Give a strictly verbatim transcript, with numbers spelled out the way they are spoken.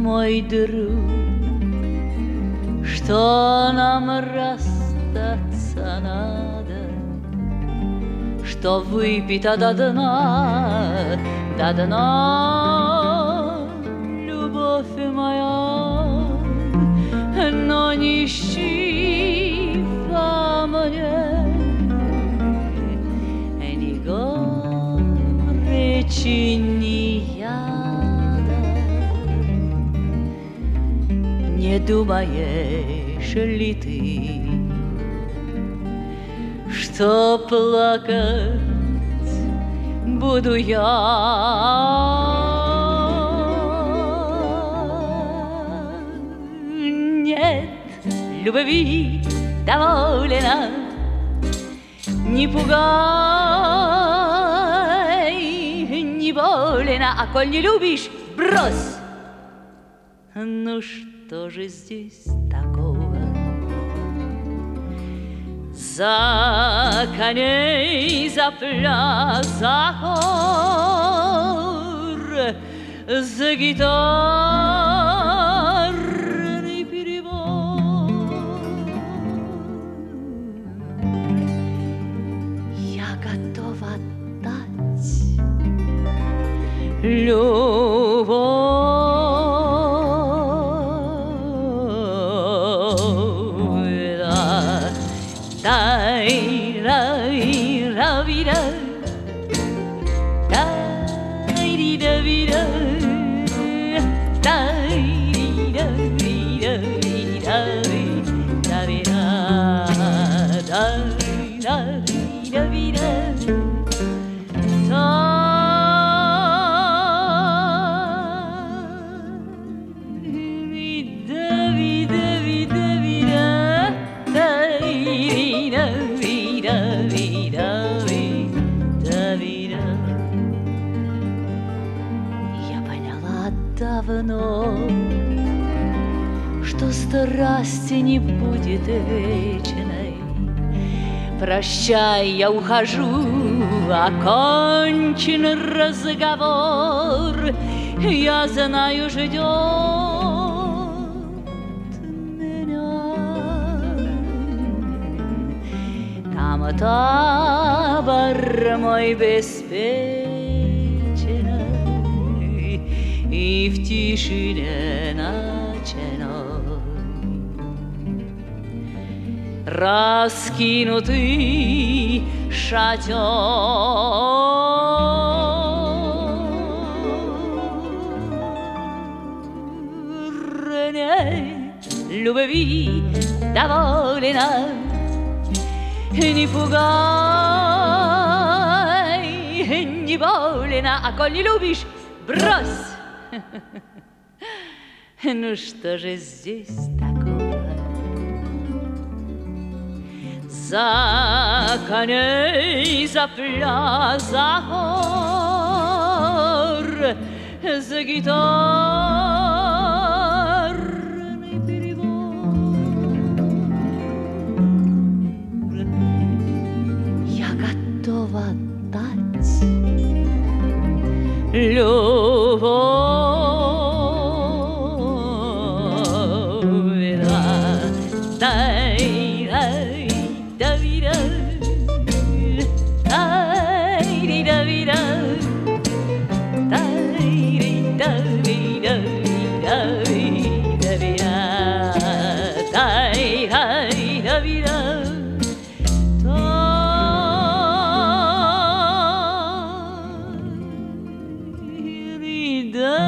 мой друг, что нам расстаться надо, что выпито до дна, до дна, любовь моя, но не ищи во мне ни горечи, ни яда. Не думаешь ли ты, что плакать буду я? Нет, любви довольно, не пугай, не больно, а коль не любишь, брось. Ну что же здесь такого? За коней, за пляс, за хор, за гитарный перебор я готова отдать любовь. Дай-ра-ра-ви-ра, дай-ри-да-ви-да, дай-ри-да-ви-да-ви-да, дай-ра-ри-да-ви-да. Я поняла давно, что страсти не будет вечной. Прощай, я ухожу, окончен разговор. Я знаю, ждет меня там табор мой беспечный и в тишине ночной раскинутый шатер. Нет, любви довольно, не пугай, не больно, а коль не любишь, брось. Ну что же здесь такого? За коней, за пляс, за хор, за гитарный перебор я готова отдать любовь. Да